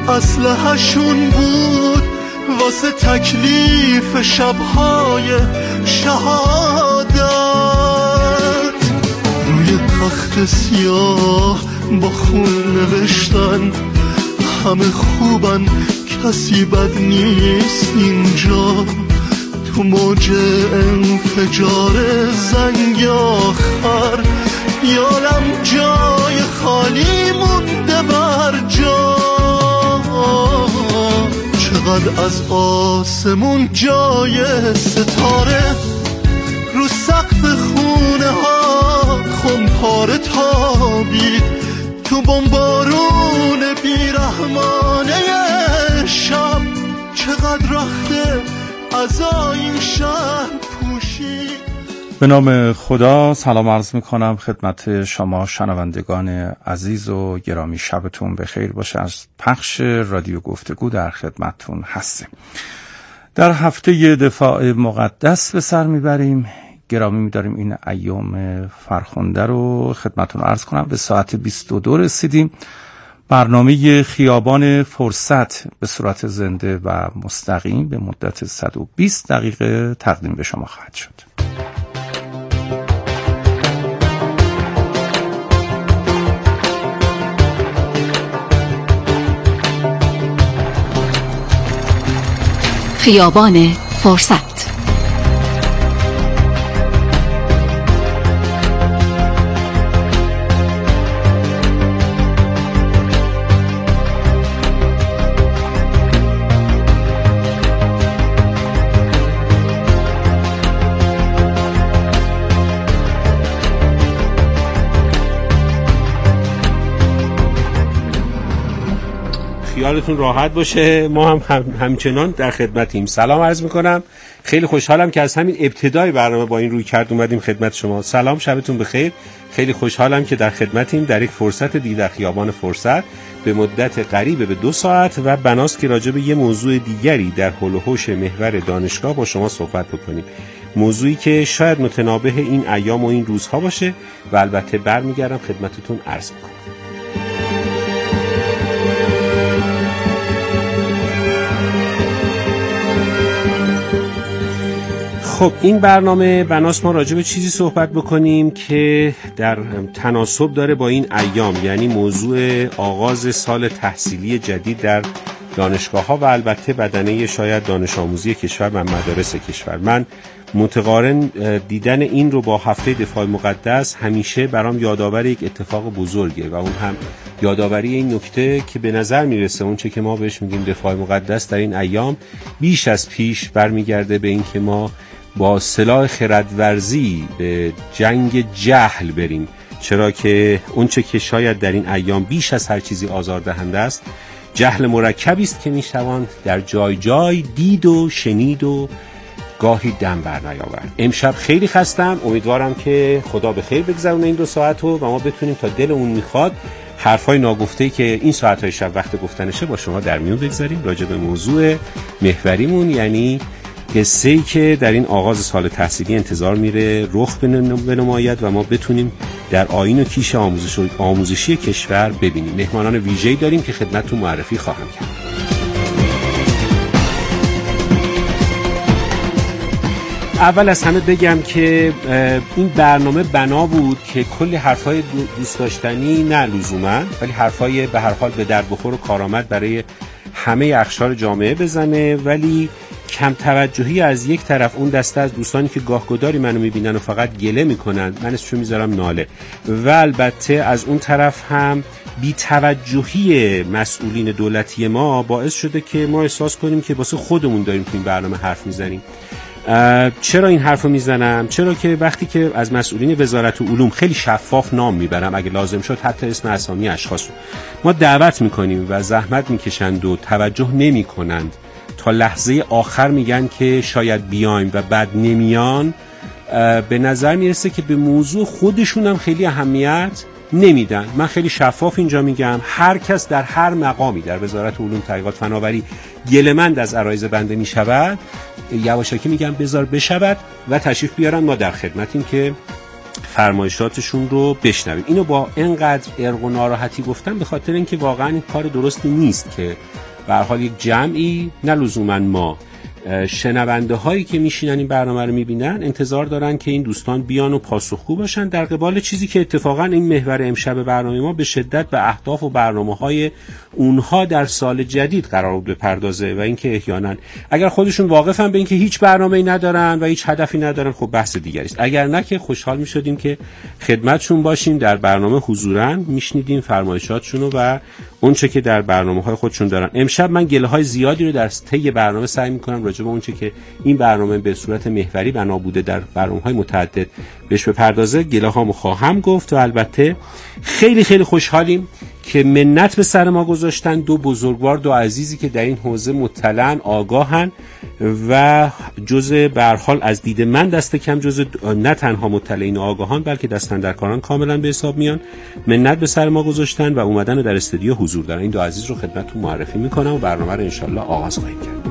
اسلحه‌شون بود واسه تکلیف شب‌های شهادت. روی تخت سیاه با خون نوشتن همه خوبن کسی بد نیست اینجا. تو موج انفجار زنگ آخر یادم جای خالی مونده بر جا. چقدر از آسمون جای ستاره رو سقف خونه ها خمپاره تابید. تو بمبارون بیرحمانه شب چقدر رخت عزای این شهر پوشید. به نام خدا سلام عرض میکنم خدمت شما شنوندگان عزیز و گرامی. شبتون بخیر باشه. از پخش رادیو گفتگو در خدمتتون هستیم. در هفته دفاع مقدس به سر میبریم. گرامی می‌داریم این ایام فرخنده رو خدمتتون عرض کنم. به ساعت 22 رسیدیم. برنامه خیابان فرصت به صورت زنده و مستقیم به مدت 120 دقیقه تقدیم به شما خواهد شد. خیابان فرصت. خیالتون راحت باشه، ما هم همچنان در خدمتیم. سلام عرض میکنم. خیلی خوشحالم که از همین ابتدای برنامه با این روی کرد اومدیم خدمت شما. سلام، شبتون بخیر. خیلی خوشحالم که در خدمتیم در یک فرصت دیگه در خیابان فرصت به مدت قریب به 2 ساعت و بناست که راجع به یه موضوع دیگری در حول و حوش محور دانشگاه با شما صحبت بکنیم. موضوعی که شاید متنابه این ایام و این روزها باشه و البته برمیگردم خدمتتون عرض میکنم. خب این برنامه بناس ما راجع به چیزی صحبت بکنیم که در تناسب داره با این ایام، یعنی موضوع آغاز سال تحصیلی جدید در دانشگاه‌ها و البته بدنه شاید دانش آموزی کشور و مدارس کشور. من متقارن دیدن این رو با هفته دفاع مقدس همیشه برام یادآور یک اتفاق بزرگه و اون هم یادآوری این نکته که به نظر میرسه اون چه که ما بهش میگیم دفاع مقدس در این ایام بیش از پیش برمیگرده به این که ما با سلاح خردورزی به جنگ جهل بریم، چرا که اون چه که شاید در این ایام بیش از هر چیزی آزاردهنده است جهل مرکبی است که میشوان در جای جای دید و شنید و گاهی دم بر نیاورد. امشب خیلی خستم، امیدوارم که خدا به خیر بگذرونه این 2 ساعت رو و ما بتونیم تا دلمون میخواد حرفای ناگفته‌ای که این ساعت‌های شب وقت گفتنشه با شما در میون بگذاریم راجع به موضوع محوریمون، یعنی قصه‌ای که در این آغاز سال تحصیلی انتظار میره رخ بنماید و ما بتونیم در آیین و کیش آموزشی کشور ببینیم. مهمانان ویژه‌ای داریم که خدمتتون معرفی خواهم کرد. اول از همه بگم که این برنامه بنا بود که کلی حرفای دوست داشتنی نه لزوما، ولی حرفای به هر حال به درد بخور و کارآمد برای همه اقشار جامعه بزنه، ولی کم توجهی از یک طرف اون دسته از دوستانی که گاهگداری منو میبینن و فقط گله میکنن، من اسمشو میذارم ناله، و البته از اون طرف هم بی توجهی مسئولین دولتی ما باعث شده که ما احساس کنیم که واسه خودمون داریم تو این برنامه حرف میزنیم. چرا این حرفو میزنم؟ چرا که وقتی که از مسئولین وزارت علوم خیلی شفاف نام میبرم، اگه لازم شد حتی اسم اسامی اشخاص رو ما دعوت میکنیم و زحمت میکشند و توجه نمیکنند، تا لحظه آخر میگن که شاید بیایم و بعد نمیان، به نظر میرسه که به موضوع خودشون هم خیلی اهمیت نمیدن. من خیلی شفاف اینجا میگم هر کس در هر مقامی در وزارت علوم تحقیقات فناوری گله‌مند از عرایض بنده میشود، یواشکی میگم بذار بشود و تشریف بیارن، ما در خدمتیم که فرمایشاتشون رو بشنویم. اینو با اینقدر ارق و ناراحتی گفتم به خاطر اینکه واقعا این کار درستی نیست که به هر حال یک جمعی، نه لزوما ما، شنونده هایی که میشینن این برنامه رو میبینن انتظار دارن که این دوستان بیان و پاسخگو باشن در قبال چیزی که اتفاقا این محور امشب برنامه ما به شدت به اهداف و برنامه های اونها در سال جدید قرار بود بپردازه و اینکه احیانا اگر خودشون واقفن به اینکه هیچ برنامه‌ای ندارن و هیچ هدفی ندارن، خب بحث دیگری است. اگر نه که خوشحال میشدیم که خدمتشون باشیم، در برنامه حضوراً میشنیدیم فرمایشاتشون و اون چه که در برنامه‌های خودشون دارن. امشب من گله‌های زیادی رو در طی برنامه سعی می‌کنم راجع به اون چه که این برنامه به صورت محوری بنا بوده در برنامه‌های متعدد بهش بپردازه، گله‌هامو خواهم گفت و البته خیلی خیلی خوشحالیم که منت به سر ما گذاشتن دو بزرگوار، دو عزیزی که در این حوزه مطلعن، آگاهن و جزء به هر حال از دید من دست کم جزء نه تنها مطلعین و آگاهان بلکه دست‌اندرکاران کاملا به حساب میان، منت به سر ما گذاشتن و اومدن و در استودیو حضور دارن. این دو عزیز رو خدمتتون معرفی میکنم و برنامه رو انشالله آغاز خواهیم کرد.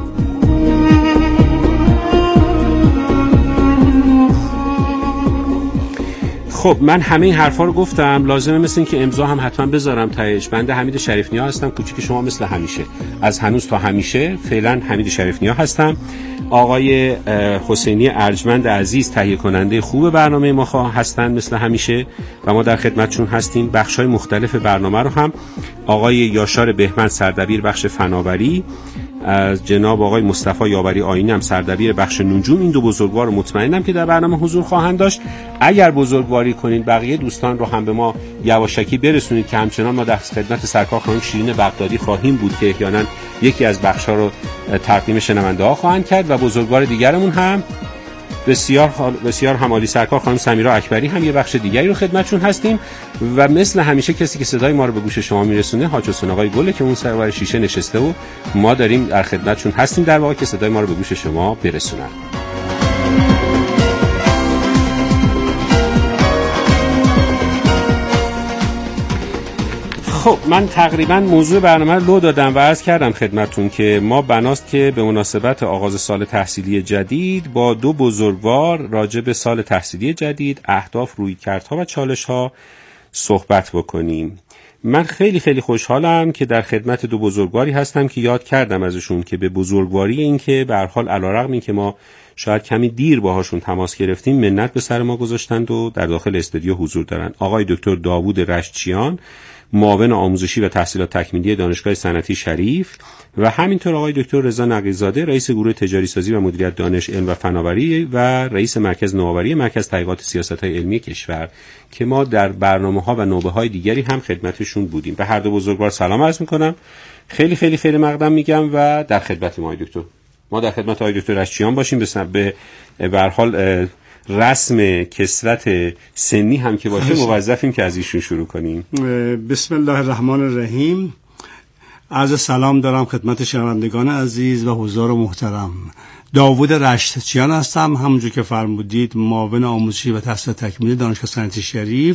خب من همه این حرفا رو گفتم، لازمه مثل این که امضا هم حتما بذارم تهش. بنده حمید شریف نیا هستم، کوچیک شما مثل همیشه، از هنوز تا همیشه فعلا حمید شریف نیا هستم. آقای حسینی ارجمند عزیز تهیه کننده خوب برنامه ما هستند مثل همیشه و ما در خدمتشون هستیم. بخش‌های مختلف برنامه رو هم آقای یاشار بهمن سردبیر بخش فناوری، از جناب آقای مصطفی یاوری آیینی هم سردبیر بخش نجوم، این دو بزرگوار مطمئنم که در برنامه حضور خواهند داشت. اگر بزرگواری کنین بقیه دوستان رو هم به ما یواشکی برسونید که همچنان ما در خدمت سرکار خانم شیرین بغدادی خواهیم بود که احیانا یکی از بخش‌ها رو تقدیم شنونده‌ها خواهند کرد و بزرگوار دیگرمون هم بسیار همالی سرکار خانم سمیرا اکبری هم یه بخش دیگری رو خدمتشون هستیم و مثل همیشه کسی که صدای ما رو به گوش شما میرسونه حاج حسین آقای گله که اون سر شیشه نشسته و ما داریم در خدمتشون هستیم در واقع که صدای ما رو به گوش شما برسونن. خب من تقریبا موضوع برنامه رو لو دادم و عرض کردم خدمتون که ما بناست که به مناسبت آغاز سال تحصیلی جدید با دو بزرگوار راجع به سال تحصیلی جدید، اهداف، رویکردها و چالش‌ها صحبت بکنیم. من خیلی خیلی خوشحالم که در خدمت دو بزرگواری هستم که یاد کردم ازشون که به بزرگواری این که به هر حال علیرغم این که ما شاید کمی دیر باهاشون تماس گرفتیم منت به سر ما گذاشتند و در داخل استودیو حضور دارن. آقای دکتر داوود رشتچیان، معاون آموزشی و تحصیلات تکمیلی دانشگاه صنعتی شریف و همینطور آقای دکتر رضا نقی‌زاده، رئیس گروه تجاری سازی و مدیریت دانش، علم و فناوری و رئیس مرکز نوآوری مرکز تحقیقات سیاست‌های علمی کشور که ما در برنامه‌ها و نوبه‌های دیگری هم خدمتشون بودیم. به هر دو بزرگوار سلام عرض می‌کنم. خیلی خیلی خیلی مقدم میگم و در خدمت آقای دکتر. ما در خدمت آقای دکتر رشتچیان باشیم به هر حال رسم کسوت سنی هم که باشه موظفیم که از ایشون شروع کنیم. بسم الله الرحمن الرحیم. عرض سلام دارم خدمت شنوندگان عزیز و حضار محترم. داوود رشتچیان هستم، همونجور که فرمودید معاون آموزشی و تحصیلات تکمیلی دانشگاه صنعتی شریف.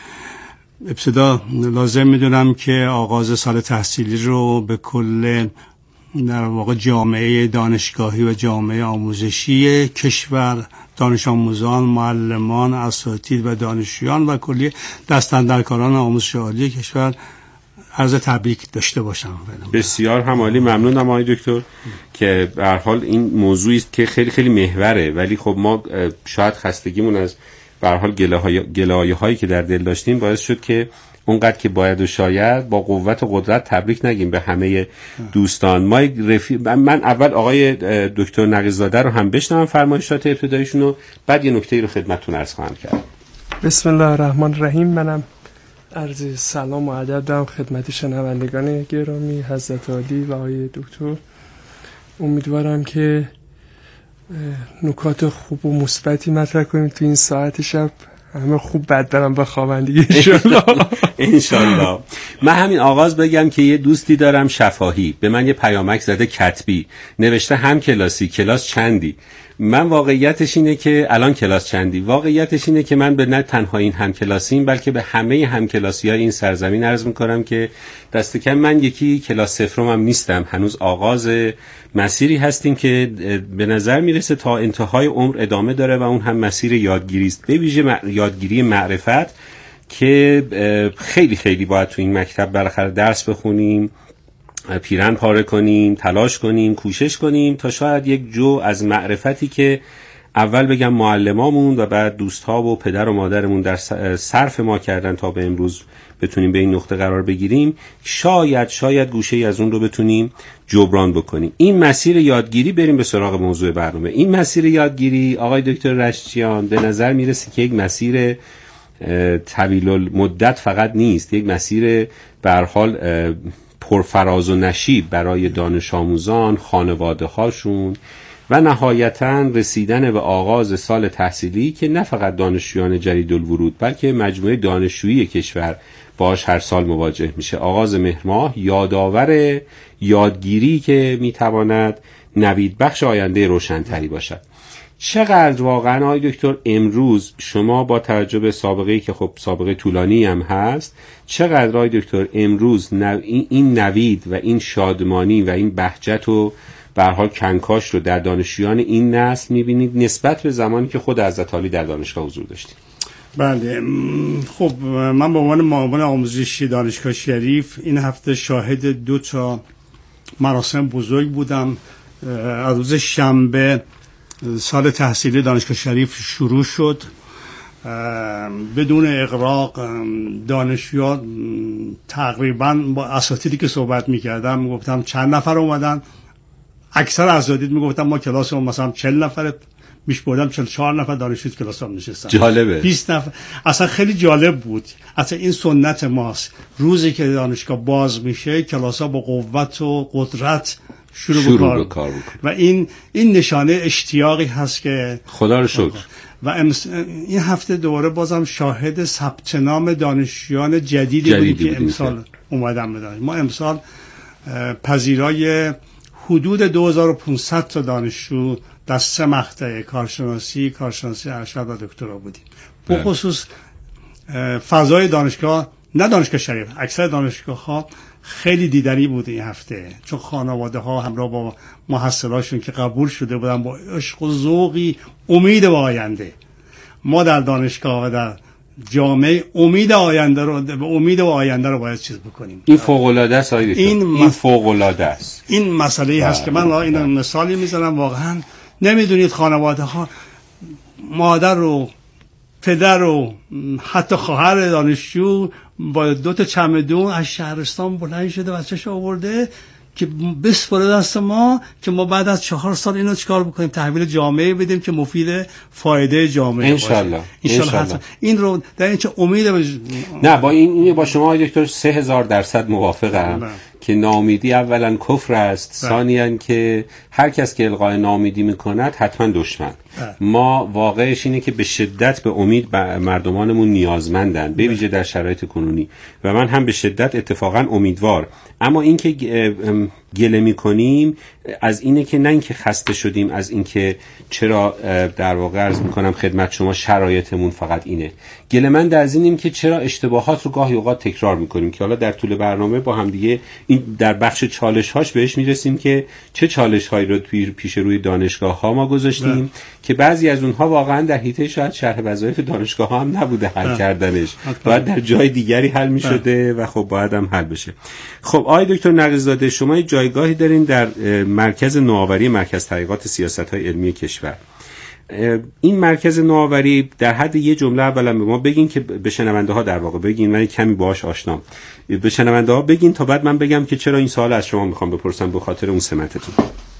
ابتدا لازم میدونم که آغاز سال تحصیلی رو به کل در واقع جامعه دانشگاهی و جامعه آموزشی کشور، دانش آموزان، معلمان، اساتید و دانشجویان و کلی دست‌اندرکاران آموزش عالی کشور عرض تبریک داشته باشم. بسیار همالی، ممنونم آقای دکتر که به هر حال این موضوعی است که خیلی خیلی محوره، ولی خب ما شاید خستگیمون از به هر حال گلایه‌هایی که در دل داشتیم باعث شد که اونقدر که باید و شاید با قوت و قدرت تبریک نگیم به همه دوستان. من اول آقای دکتر نقی‌زاده رو هم بشنوم فرمایشات ابتداییشون رو، بعد یه نکته‌ای رو خدمتتون عرض خواهم کرد. بسم الله الرحمن الرحیم. منم عرض سلام و ادب دارم خدمت شنوندگان گرامی حضرت عالی و آقای دکتر. امیدوارم که نکات خوب و مثبتی مطرح کنیم تو این ساعت شب، همه خوب بد برم بخوابن دیگه انشالله. من همین آغاز بگم که یه دوستی دارم شفاهی به من یه پیامک زده کتبی، نوشته هم کلاسی، کلاس چندی. من واقعیتش اینه که الان کلاس چندی، واقعیتش اینه که من به نه تنها این همکلاسیم بلکه به همه همکلاسی‌های این سرزمین عرض می‌کنم که دست کم من یکی کلاس صفرم هم نیستم، هنوز آغاز مسیری هستیم که به نظر میرسه تا انتهای عمر ادامه داره و اون هم مسیر یادگیری است، به ویژه یادگیری معرفت که خیلی خیلی باید تو این مکتب بالاخره درس بخونیم، پیرن پاره کنیم، تلاش کنیم، کوشش کنیم تا شاید یک جو از معرفتی که اول بگم معلمامون و بعد دوستها و پدر و مادرمون در صرف ما کردن تا به امروز بتونیم به این نقطه قرار بگیریم، شاید گوشه‌ای از اون رو بتونیم جبران بکنیم. این مسیر یادگیری، بریم به سراغ موضوع برنامه. این مسیر یادگیری آقای دکتر رشتیان به نظر میرسه که یک مسیر طویل المدت فقط نیست، یک مسیر به هر حال پرفراز و نشیب برای دانش آموزان، خانواده هاشون و نهایتاً رسیدن به آغاز سال تحصیلی که نه فقط دانشجویان جدید الورود بلکه مجموعه دانشجویی کشور باش هر سال مواجه میشه. آغاز مهر ماه یادآور یادگیری که میتواند نوید بخش آینده روشن‌تری باشد. چقدر واقعا آقای دکتر امروز شما با توجه به سابقه‌ای که خب سابقه طولانی هم هست، چقدر آقای دکتر امروز این نوید و این شادمانی و این بهجت و به هر حال کنکاش رو در دانشجویان این نسل می‌بینید نسبت به زمانی که خود حضرت عالی در دانشگاه حضور داشتید؟ بله، خب من به عنوان معاون آموزشی دانشگاه شریف این هفته شاهد 2 تا مراسم بزرگ بودم. از روز شنبه سال تحصیلی دانشگاه شریف شروع شد، بدون اغراق دانشجویان تقریبا با اساتیدی که صحبت می‌کردم میگفتم چند نفر اومدن، اکثر اساتید میگفتم ما کلاسمون مثلا 40 نفره، میش بردم 44 نفر دانشجو کلاسام نشستن. جالبه. 20 نفر. اصلا خیلی جالب بود. اصلا این سنت ماست. روزی که دانشگاه باز میشه کلاس‌ها با قوت و قدرت شروع به کار بکنه. و این نشانه اشتیاقی هست که خدا رو شکر. و این هفته دوباره بازم شاهد ثبت نام دانشجویان جدیدی بودیم که امسال اومدن بدن. ما امسال پذیرای حدود 2500 تا دانشجو در 3 مقطع کارشناسی ارشد و دکترا بودیم. به خصوص فضای دانشگاه، نه دانشگاه شریف، اکثر دانشگاه ها خیلی دیدنی بود این هفته، چون خانواده ها همراه با محصلاشون که قبول شده بودن با عشق و ذوقی امید به آینده. ما در دانشگاه و در جامعه امید آینده رو باید چیز بکنیم. این فوق العاده است. این فوق العاده است. این مسئله هست که من این مثالی میزنم. واقعا نمیدونید خانواده ها، مادر و پدر و حتی خواهر دانشجو با 2 تا چمدون از شهرستان بلند شده بچه‌ش آورده که بسپره دست ما که ما بعد از 4 سال اینو چیکار بکنیم، تحویل جامعه بدیم که مفید فایده جامعه باشه. انشالله. این رو در این چه امید نه با این با شما دکتر 3000% موافقم که ناامیدی اولا کفر است، ثانیاً که هر کس که القای ناامیدی میکند حتما دشمن. ما واقعش اینه که به شدت به امید مردمانمون نیازمندن، به ویژه در شرایط کنونی، و من هم به شدت اتفاقا امیدوار. اما این که گله میکنیم از اینه که نه اینکه خسته شدیم از اینکه چرا در واقع عرض میکنم خدمت شما شرایطمون فقط اینه، گله من از اینیم که چرا اشتباهات رو گاهی اوقات تکرار میکنیم که حالا در طول برنامه با هم دیگه این در بخش چالش هاش بهش میرسیم که چه چالش هایی رو پیش روی دانشگاه ها ما گذاشتیم که بعضی از اونها واقعا در حیطه شاید شرح وظایف دانشگاه ها هم نبوده حل کردنش، باید در جای دیگری حل میشده و خب باید هم حل بشه. خب آقای دکتر نقی‌زاده، شما جایگاهی دارین در مرکز نوآوری مرکز تحقیقات سیاست‌های علمی کشور. این مرکز نوآوری در حد یه جمله اولا به ما بگین که به شنونده ها در واقع بگین، من کمی باهاش آشنام، به شنونده ها بگین تا بعد من بگم که چرا این سوال از شما میخوام بپرسم به خاطر اون سمتتون.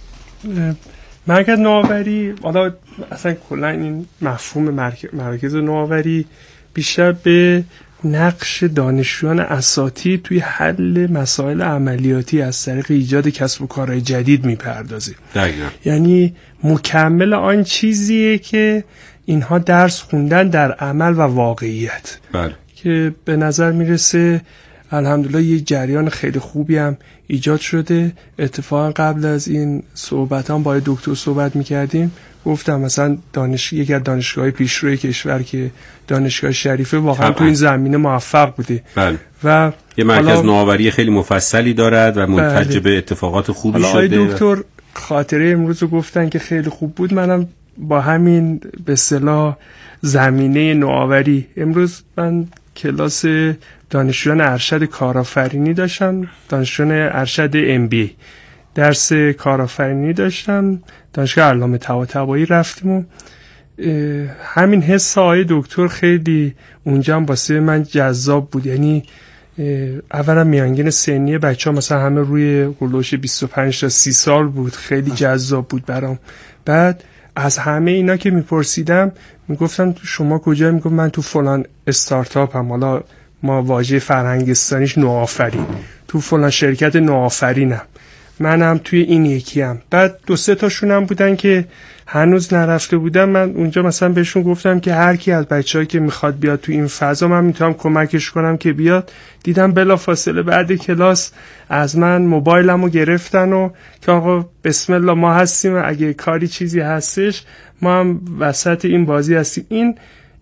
مرکز نوآوری، حالا اصلا کلا این مفهوم مرکز نوآوری بیشتر به نقش دانشجویان اساتید توی حل مسائل عملیاتی از طریق ایجاد کسب و کارهای جدید میپردازه. یعنی مکمل آن چیزیه که اینها درس خوندن در عمل و واقعیت. بله. که به نظر میرسه الحمدلله یه جریان خیلی خوبی هم ایجاد شده. اتفاقا قبل از این صحبتام با دکتر صحبت میکردیم، گفتم مثلا یکی از دانشگاه پیشروی کشور که دانشگاه شریفه واقعا طبعا. تو این زمینه موفق بوده. بله. و یه مرکز نوآوری خیلی مفصلی دارد و منتج به اتفاقات خوبی شده. آقای دکتر خاطره امروز رو گفتن که خیلی خوب بود. منم با همین به اصطلاح زمینه نوآوری امروز من کلاس دانشجویان ارشد کارآفرینی داشتم، دانشجویان ارشد MBA درس کارآفرینی داشتم، دانشگاه علامه طباطبایی رفتیم و همین حس آقای دکتر خیلی اونجا هم واسه من جذاب بود. یعنی اولا میانگین سنی بچه‌ها مثلا همه روی هولوش 25 تا 30 سال بود، خیلی جذاب بود برام. بعد از همه اینا که میپرسیدم میگفتم شما کجا؟ میگفت من تو فلان استارتاپ هم، حالا ما واژه فرهنگستانیش نوآفرین، تو فلان شرکت نوآفرینم، منم توی این یکیم. بعد 2-3 تاشون هم بودن که هنوز نرفته بودن. من اونجا مثلا بهشون گفتم که هر کی از بچه‌ها که میخواد بیاد تو این فضا من میتونم کمکش کنم که بیاد. دیدم بلافاصله بعد کلاس از من موبایلمو گرفتن و که آقا بسم الله ما هستیم، اگه کاری چیزی هستش ما هم وسط این بازی هستیم. این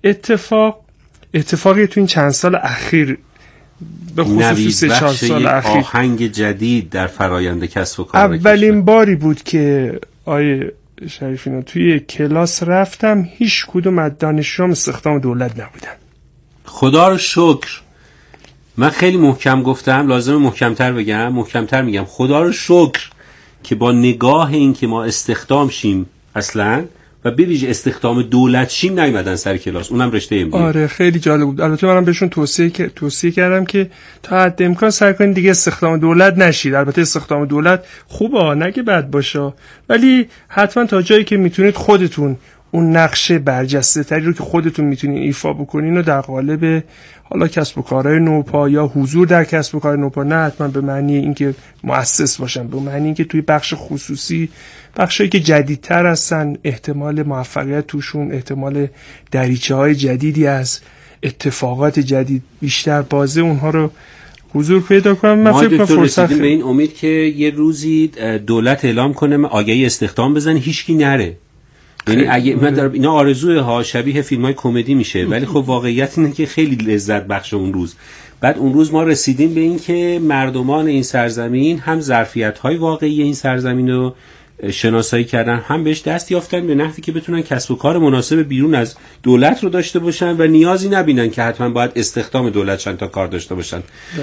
اتفاقی تو این چند سال اخیر به خصوص 3-4 سال اخیر آهنگ جدید در فرایند کسب و کار اولین باری بود که آیه شریفینا توی کلاس رفتم هیچ کدوم از دانشجوام استخدام دولت نبودن. خدا رو شکر. من خیلی محکم گفتم، لازمه محکمتر بگم، محکمتر میگم. خدا رو شکر که با نگاه این که ما استخدام شیم اصلا و به ویژه استخدام دولت شیم نیومدن سر کلاس، اونم رشته MBA. آره خیلی جالب بود. البته منم بهشون توصیه کردم که تا حد امکان سعی کنید دیگه استخدام دولت نشید. البته استخدام دولت خوبه، نگه بد باشه، ولی حتما تا جایی که میتونید خودتون اون نقش برجسته تری رو که خودتون میتونین ایفا بکنین و در قالب حالا کسب و کارهای نوپا یا حضور در کسب و کار نوپا، نه حتما به معنی اینکه مؤسس باشن، به معنی اینکه توی بخش خصوصی، بخشایی که جدیدتر هستن، احتمال موفقیت توشون، احتمال دریچه‌های جدیدی از اتفاقات جدید بیشتر بازه، اونها رو حضور پیدا کنم. من فکر کنم فرصت به این امید که یه روزی دولت اعلام کنه آگهی استخدام بزنه هیچکی نره. یعنی اگه من در اینا آرزوه ها، شبیه فیلم‌های کمدی میشه، ولی خب واقعیت اینه که خیلی لذت بخش اون روز. بعد اون روز ما رسیدیم به این که مردمان این سرزمین هم ظرفیت‌های واقعی این سرزمین رو شناسایی کردن، هم بهش دست یافتن به نحوی که بتونن کسب و کار مناسب بیرون از دولت رو داشته باشن و نیازی نبینن که حتما باید استخدام دولت چند تا کار داشته باشن.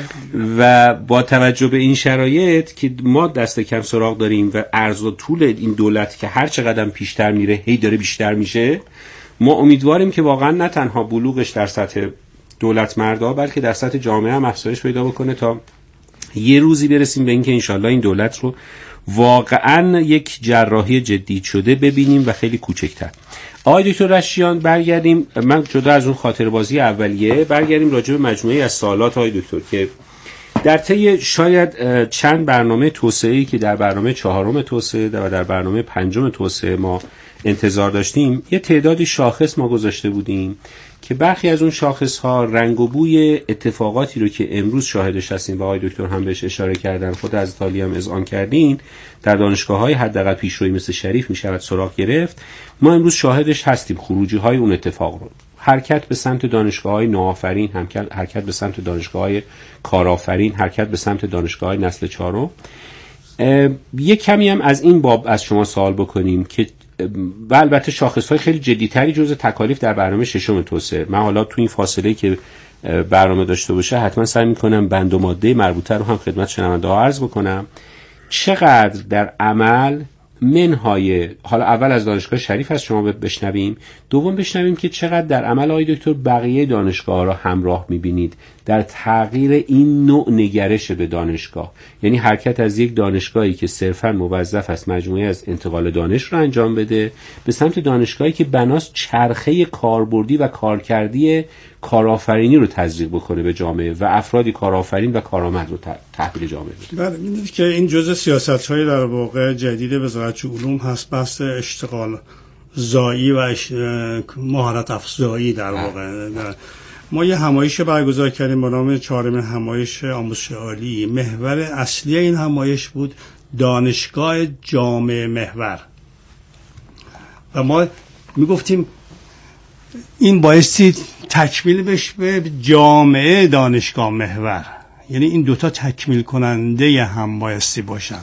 و با توجه به این شرایط که ما دست کم سراغ داریم و عرض و طول این دولت که هر چقدر پیشتر میره هی داره بیشتر میشه، ما امیدواریم که واقعا نه تنها بلوغش در سطح دولت مردا بلکه در سطح جامعه هم افزایش پیدا بکنه تا یه روزی برسیم به اینکه انشالله این دولت رو واقعا یک جراحی جدید شده ببینیم و خیلی کوچکتر. آقای دکتر رشتیان برگردیم، من جدا از اون خاطر بازی اولیه برگردیم راجع به مجموعه از سوالات آقای دکتر که در طی شاید چند برنامه توسعه‌ای که در برنامه 4 توسعه و در برنامه 5 توسعه ما انتظار داشتیم، یه تعدادی شاخص ما گذاشته بودیم که برخی از اون شاخص ها رنگ و بوی اتفاقاتی رو که امروز شاهدش هستیم و آقای دکتر هم بهش اشاره کردن، خود از تالی هم اذعان کردین، در دانشگاه‌های حداقل پیشروی مثل شریف میشود سراغ گرفت. ما امروز شاهدش هستیم خروجی های اون اتفاق رو. حرکت به سمت دانشگاه‌های نوآفرین، حرکت به سمت دانشگاه‌های کارآفرین، حرکت به سمت دانشگاه‌های نسل 4. یک کمی هم از این باب از شما سوال بکنیم که و البته شاخص‌های خیلی جدی‌تری جزء تکالیف در برنامه 6 توسعه. من حالا تو این فاصله که برنامه داشته باشه حتما سعی می‌کنم بند و ماده مربوطه رو هم خدمت شنونده‌ها عرض بکنم. چقدر در عمل منهای، حالا اول از دانشگاه شریف از شما بشنویم، دوم بشنویم که چقدر در عمل آقای دکتر بقیه دانشگاه را همراه می‌بینید در تغییر این نوع نگرش به دانشگاه، یعنی حرکت از یک دانشگاهی که صرفاً موظف است مجموعه از انتقال دانش رو انجام بده به سمت دانشگاهی که بناس چرخه کاربردی و کارکردی کارآفرینی رو تزریق بکنه به جامعه و افرادی کارآفرین و کارآمد رو تحویل جامعه بده. بله، می‌دونید که این جزء سیاست‌های در واقع جدید وزارت علوم هست، بحث اشتغال زایی و مهارت افزایی در واقع. ما یه همایش برگزار کردیم با نام 4 همایش آموزش عالی. محور اصلی این همایش بود دانشگاه جامعه محور و ما میگفتیم این بایستی تکمیل بشه به جامعه دانشگاه محور، یعنی این دوتا تکمیل کننده هم بایستی باشن،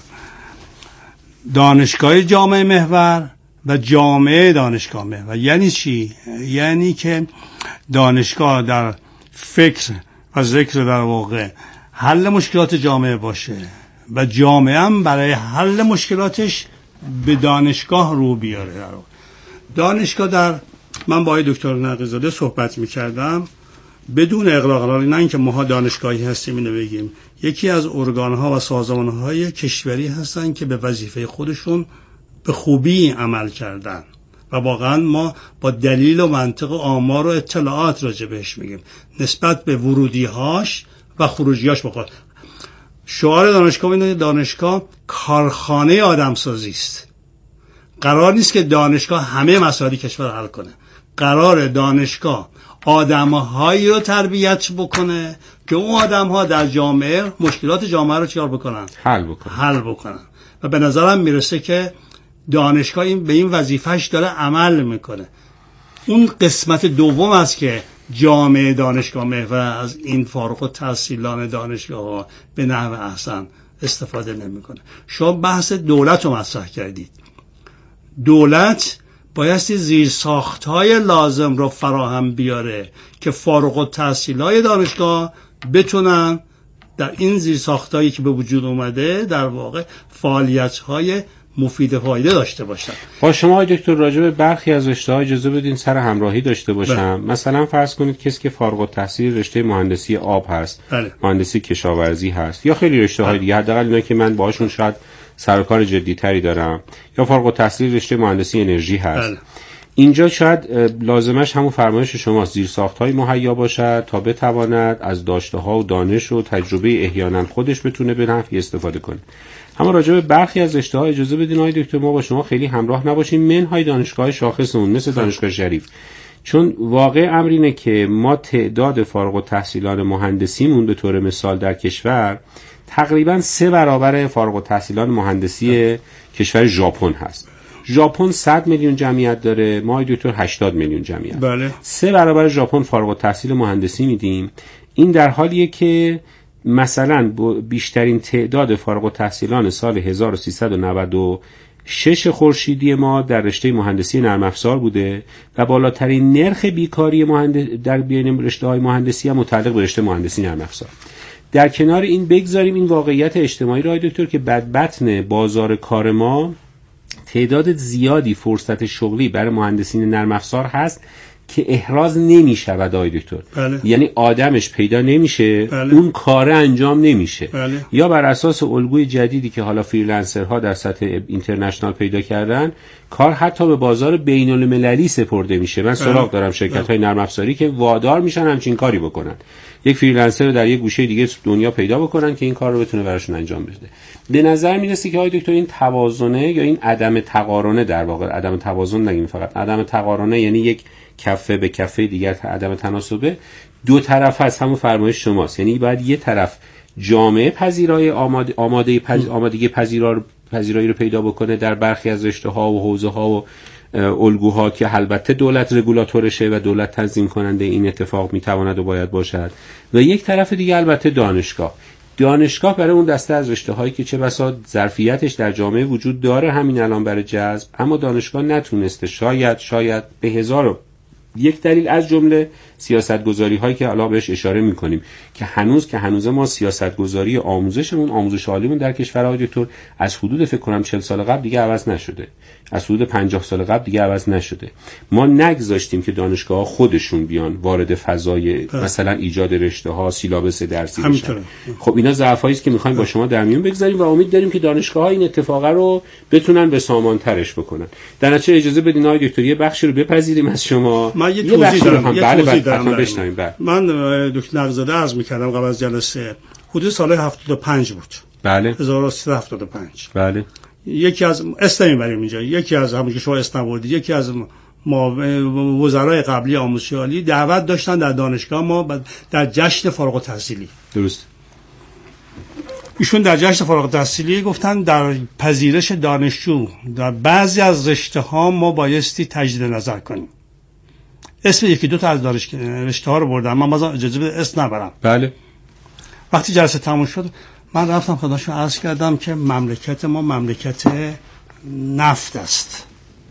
دانشگاه جامعه محور و جامعه دانشگاه محور. یعنی چی؟ یعنی که دانشگاه در فکر و ذکر در واقع حل مشکلات جامعه باشه و جامعه هم برای حل مشکلاتش به دانشگاه رو بیاره. دانشگاه من با دکتر نقی‌زاده صحبت می‌کردم بدون اغراق، نه اینکه ما دانشگاهی هستیم اینو بگیم، یکی از ارگان‌ها و سازمان‌های کشوری هستن که به وظیفه خودشون به خوبی عمل کردن و واقعا ما با دلیل و منطق و آمار و اطلاعات راجع بهش میگیم نسبت به ورودی‌هاش و خروجی‌هاش. بخواد شعار دانشگاه اینه، دانشگاه کارخانه آدمسازی است. قرار نیست که دانشگاه همه مسائل کشور حل کنه، قرار دانشگاه آدم‌هایی رو تربیت بکنه که اون آدم‌ها در جامعه مشکلات جامعه رو چیکار بکنن؟ حل بکنن. و به نظرم میرسه که دانشگاه به این وظیفه‌اش داره عمل میکنه. اون قسمت دوم است که جامعه دانشگاه محور از این فارغ التحصیلان دانشگاه‌ها به نحو احسن استفاده نمیکنه. شما بحث دولت رو مطرح کردید. دولت بایستی زیرساخت‌های لازم رو فراهم بیاره که فارغ التحصیلای دانشگاه بتونن در این زیرساخت‌هایی که به وجود اومده در واقع فعالیت‌های مفید فایده داشته باشن. با شما آقای دکتر راجع به برخی از رشته‌ها اجازه بدین سر همراهی داشته باشم. مثلا فرض کنید کسی که فارغ التحصیل رشته مهندسی آب هست، مهندسی کشاورزی هست یا خیلی رشته‌های دیگه، حداقل اینا که من باهاشون شاید سر و کار جدی‌تری دارم، یا فارغ التحصیل رشته مهندسی انرژی هست. اینجا شاید لازمش همون فرمایش شماست، زیرساخت‌های مهیا باشد تا بتواند از داشته‌ها و دانش و تجربه احیانا خودش بتونه به نفع استفاده کنه. اما راجع به برخی از رشته‌ها اجازه بدین آقای دکتر ما با شما خیلی همراه نباشیم، منهای دانشگاه شاخصمون مثل دانشگاه شریف، چون واقع امر اینه که ما تعداد فارغ التحصیلان مهندسیمون به طور مثال در کشور تقریبا 3 برابر فارغ التحصیلان مهندسی کشور ژاپن هست. ژاپن 100 میلیون جمعیت داره، ما دکتر 80 میلیون جمعیت. بله. 3 برابر ژاپن فارغ التحصیل مهندسی میدیم. این در حالیه که مثلا بیشترین تعداد فارغ التحصیلان سال 1396 خورشیدی ما در رشته مهندسی نرم افزار بوده و بالاترین نرخ بیکاری در بین رشته‌های مهندسی هم متعلق به رشته مهندسی نرم افزار. در کنار این بگذاریم این واقعیت اجتماعی را دکتر که بدبطن بازار کار ما تعداد زیادی فرصت شغلی برای مهندسین نرم افزار هست که احراز نمی‌شود آقای دکتر. بله. یعنی آدمش پیدا نمیشه، بله. اون کار انجام نمیشه. بله. یا بر اساس الگوی جدیدی که حالا فریلنسرها در سطح اینترنشنال پیدا کردن، کار حتی به بازار بین‌المللی سپرده میشه. من سراغ دارم شرکت‌های نرم افزاری که وادار میشن همچین کاری بکنن، یک فریلنسر رو در یک گوشه دیگه دنیا پیدا بکنن که این کار رو بتونه براشون انجام بده. به نظر میرسه که آقای دکتر این توازنه یا این عدم تقارنه، در واقع عدم توازن نگیم فقط عدم تقارنه، یعنی یک کفه به کفه دیگر عدم تناسبه، دو طرف از همون فرمایش شماست. یعنی باید یه طرف جامعه پذیرای آمادگی پذیرایی رو پیدا بکنه در برخی از رشته‌ها و حوزه‌ها و الگوها که البته دولت رگولاتورشه و دولت تنظیم کننده این اتفاق میتواند و باید باشد، و یک طرف دیگه البته دانشگاه برای اون دسته از رشته‌هایی که چه بسا ظرفیتش در جامعه وجود داره همین الان برای جذب، اما دانشگاه نتونسته، شاید به هزار یک دلیل از جمله سیاستگذاری هایی که الان بهش اشاره میکنیم که هنوز ما سیاستگذاری آموزش عالیمون در کشور دکتر از حدود فکر کنم 40 سال قبل دیگه عوض نشده، از حدود 50 سال قبل دیگه عوض نشده. ما نگذاشتیم که دانشگاه‌ها خودشون بیان وارد فضای مثلا ایجاد رشته‌ها، سیلابس درسی بشن. خب اینا ضعفایی است که می‌خوایم با شما در میون بگذاریم و امید داریم که دانشگاه‌ها این اتفاق رو بتونن به سامان ترش بکنن. در نتیجه اجازه بدین آقای دکتر یه بخشی رو بپذیریم از شما. من یه توضیح دارم. بله. من دکتر نقی‌زاده عرض می‌کردم قبل از جلسه حدود سال 75 بود. بله. 1375. بله. یکی از اسلامی بریم اینجا، یکی از همون که شما اسم آوردید، یکی از وزرای قبلی آموزش عالی دعوت داشتن در دانشگاه ما در جشن فارغ التحصیلی. درست. ایشون در جشن فارغ التحصیلی گفتن در پذیرش دانشجو در بعضی از رشته ها ما بایستی تجدید نظر کنیم. اسم یکی دو تا از رشته ها رو بردم، من بازم اجازه بده اسم نبرم. بله. وقتی جلسه تموم شد من رفتم خداشو عرض کردم که مملکت ما مملکت نفت است،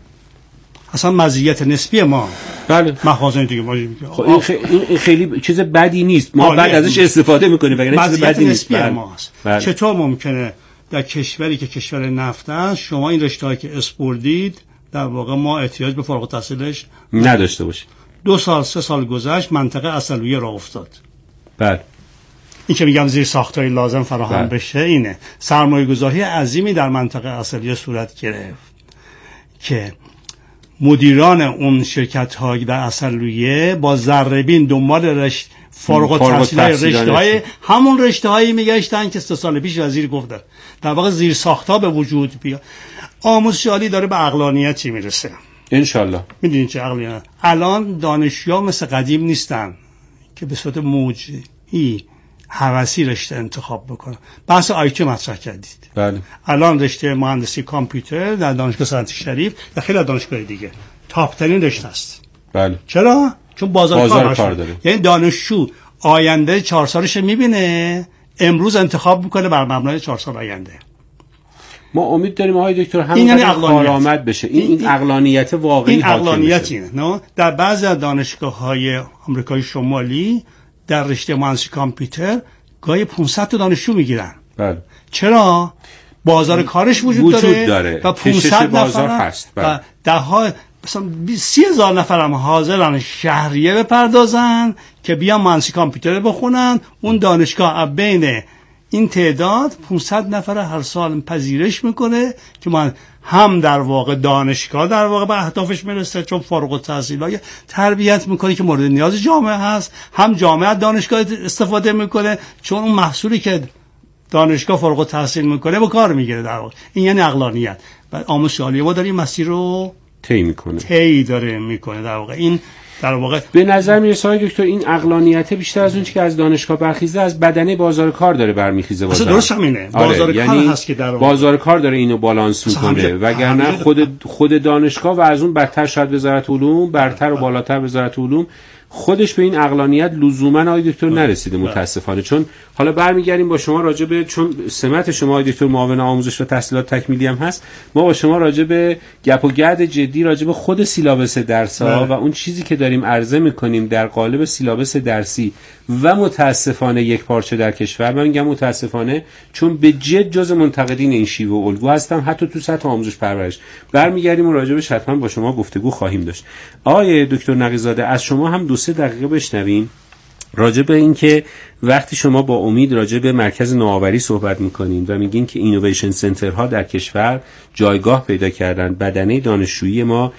اصلا مزیت نسبی ما بله مخازن دیگه خب این خیلی چیز بدی نیست، ما بعد ازش استفاده میکنیم، وگرنه چیز بدی نیست. نسبی ماست. چطور ممکنه در کشوری که کشور نفت است شما این رشته‌ای که اسپوردید در واقع ما احتیاج به فارغ التحصیلش نداشته باشیم؟ 2 سال 3 سال گذشت منطقه عسلویه راه افتاد. بله. این که میگم زیر ساختای لازم فراهم بشه اینه. سرمایه گذاری عظیمی در منطقه عسلویه صورت گرفت که مدیران اون شرکت های در عسلویه با ذره‌بین دنبال فارغ التحصیل رشته‌های همون رشته‌هایی میگشتن که 3 سال پیش وزیر گفته. در واقع زیر ساخت‌ها به وجود بیاد. آموزش عالی داره به عقلانیتی میرسه ان شاء الله. میدونید چه عقلانیت؟ الان دانشجوها مثل قدیم نیستن که به صورت موجی هوسی رشته انتخاب بکنن. بحث آیتی مطرح کردید. بله. الان رشته مهندسی کامپیوتر در دانشگاه صنعتی شریف در خیلی دانشگاه دیگه تاپ ترین رشته است. بله. چرا؟ چون بازار کار داره. یعنی دانشجو آینده 4 سالش میبینه، امروز انتخاب میکنه بر مبنای 4 سال آینده. ما امید داریم آقای دکتر همین کارآمد بشه. این عقلانیت واقعی این عقلانیت اینه. نه در بعضی از دانشگاه‌های آمریکای شمالی در رشته مهندسی کامپیوتر گاهی 500 تا دانشجو میگیرن. بله. چرا؟ بازار کارش وجود داره و 500 بازار هست. و ده‌ها مثلا 30,000 نفر هم حاضرن شهریه بپردازن که بیان مهندسی کامپیوتر بخونن. اون دانشگاه بین این تعداد 500 نفر هر سال پذیرش میکنه که من هم در واقع دانشگاه در واقع به اهدافش میرسه چون فارغ التحصیلای تربیت میکنه که مورد نیاز جامعه هست، هم جامعه دانشگاه استفاده میکنه چون اون محصولی که دانشگاه فارغ التحصیل میکنه با کار میگیره. در واقع این یعنی عقلانیت و آموزش عالی ما داره این مسیر رو طی داره میکنه. در واقع این در واقع به نظر میرسه آقای دکتر این عقلانیت بیشتر از اون چیزی که از دانشگاه برخیزه از بدنه بازار کار داره برمیخیزه. اصلا درست همینه. بازار کار هست که در بازار کار داره اینو بالانس میکنه، وگرنه خود دانشگاه و از اون بدتر شاید وزارت علوم، برتر و بالاتر وزارت علوم خودش به این عقلانیت لزوما آقای دکتر نرسیده متاسفانه. چون حالا برمیگردیم با شما راجع به، چون سمت شما آقای دکتر معاون آموزش و تحصیلات تکمیلی هم هست، ما با شما راجع به گپ و گرد جدی راجع به خود سیلابس درس‌ها و اون چیزی که داریم عرضه می‌کنیم در قالب سیلابس درسی و متاسفانه یک پارچه در کشور، من میگم متاسفانه چون به جد جز منتقدین این شیوه و الگو هستم حتی تو سطح آموزش پرورش. برمیگردیم و راجع بهش حتما با شما گفتگو خواهیم داشت. آقای دکتر نقی‌زاده از شما هم 2-3 دقیقه بشنویم راجع به این که وقتی شما با امید راجع به مرکز نوآوری صحبت میکنین و میگین که اینویشن سنترها در کشور جایگاه پیدا کردن، بدنه دانشجویی ما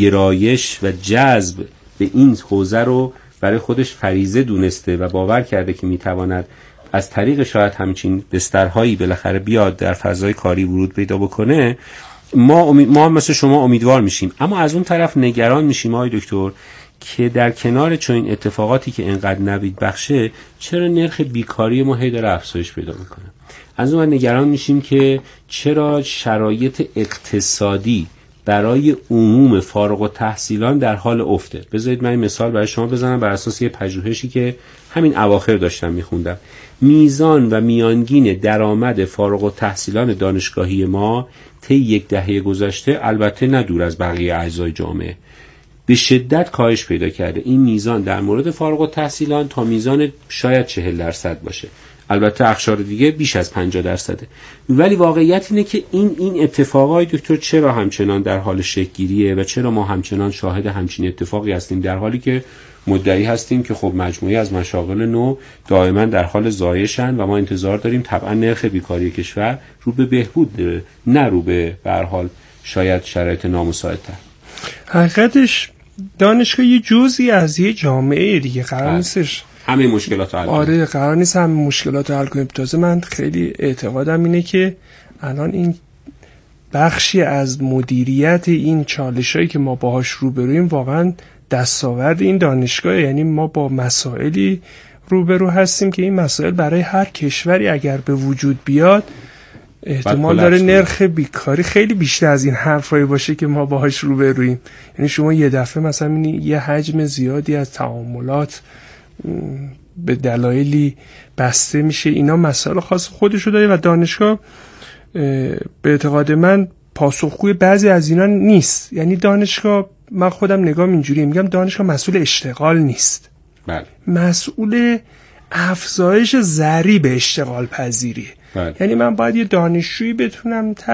گرایش و جذب به این حوزه رو برای خودش فریضه دونسته و باور کرده که میتواند از طریق شاید همچین بسترهایی بالاخره بیاد در فضای کاری ورود پیدا بکنه، ما هم مثل شما امیدوار میشیم. اما از اون طرف نگران میشیم آقای دکتر که در کنار چنین اتفاقاتی که انقدر نوید بخشه چرا نرخ بیکاری ما هی داره افزایش پیدا میکنه. از اون نگران میشیم که چرا شرایط اقتصادی برای عموم فارغ التحصیلان در حال افته. بذارید من این مثال برای شما بزنم بر اساس یه پژوهشی که همین اواخر داشتم میخوندم. میزان و میانگین درآمد فارغ التحصیلان دانشگاهی ما طی یک دهه گذشته، البته نه دور از بقیه اجزای جامعه، به شدت کاهش پیدا کرده. این میزان در مورد فارغ التحصیلان تا میزان شاید 40% باشه، البته اقشار دیگه بیش از 50%. ولی واقعیت اینه که این اتفاقای دکتر چرا همچنان در حال شکل‌گیریه و چرا ما همچنان شاهد همچین اتفاقی هستیم در حالی که مدعی هستیم که خب مجموعی از مشاغل نو دائما در حال زایشن و ما انتظار داریم طبعا نرخ بیکاری کشور رو به بهبود بره، نه رو به هر حال شاید شرایط نامساعدتر. حقیقتش دانشگاه یه جزئی از یه جامعه دیگه، قرار نیستش همه مشکلات رو حل کنیم. آره قرار نیست همه مشکلات رو حل کنیم. تازه من خیلی اعتقادم اینه که الان این بخشی از مدیریت این چالشایی که ما باهاش روبرویم واقعا دستاورد این دانشگاه. یعنی ما با مسائلی روبرو هستیم که این مسائل برای هر کشوری اگر به وجود بیاد احتمال داره نرخ بیکاری خیلی بیشتر از این حرفایی باشه که ما باهاش روبرویم. یعنی شما یه دفعه مثلا می‌بینی یه حجم زیادی از تعاملات به دلایلی بسته میشه، اینا مسائل خاص خودشو داره و دانشگاه به اعتقاد من پاسخگوی بعضی از اینا نیست. یعنی دانشگاه، من خودم نگام اینجوریه، میگم دانشگاه مسئول اشتغال نیست، بله. مسئول افزایش ذریب اشتغال پذیریه. بله. یعنی من باید یه دانشجویی بتونم